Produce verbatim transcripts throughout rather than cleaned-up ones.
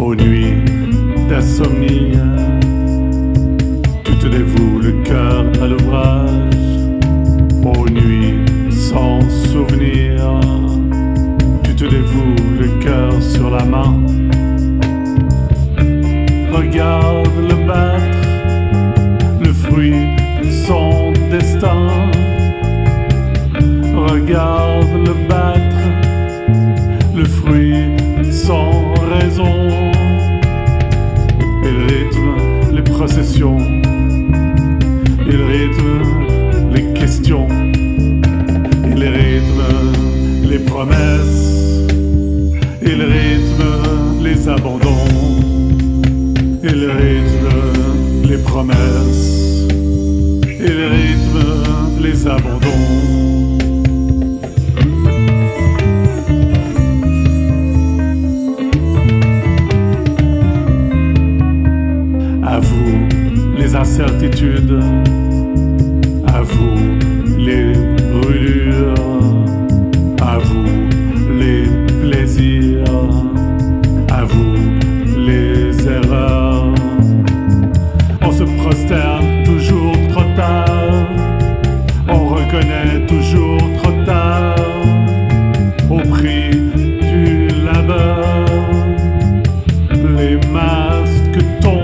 Aux nuits d'insomnie, tu te dévoues le cœur à l'ouvrage. Aux nuits sans souvenir, tu te dévoues le cœur sur la main. Regarde le battre, le fruit de son destin. Regarde le battre, le fruit de son raison. Il rythme les processions, il rythme les questions, il rythme les promesses, il rythme les abandons, il rythme les promesses, il rythme les abandons. À vous les incertitudes, à vous les brûlures, à vous les plaisirs, à vous les erreurs. On se prosterne toujours trop tard, on reconnaît toujours trop tard, au prix du labeur, les masques tombent.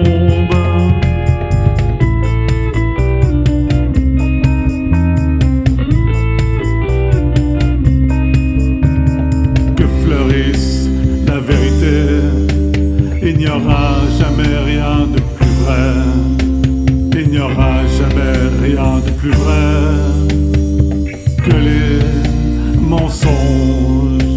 La vérité, il n'y aura jamais rien de plus vrai, il n'y aura jamais rien de plus vrai que les mensonges.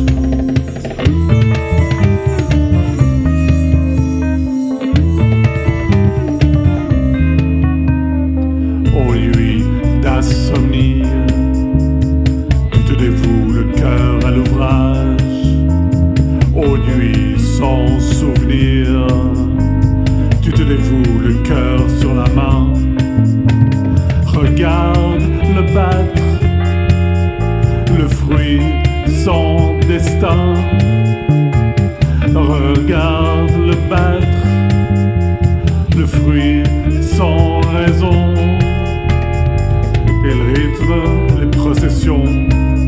Aux nuits d'insomnie, tu te dévoues le cœur à l'ouvrage. Aux nuits sans souvenir, tu te dévoues le cœur sur la main. Regarde le battre, le fruit sans destin. Regarde le battre, le fruit sans raison. Il rythme les processions,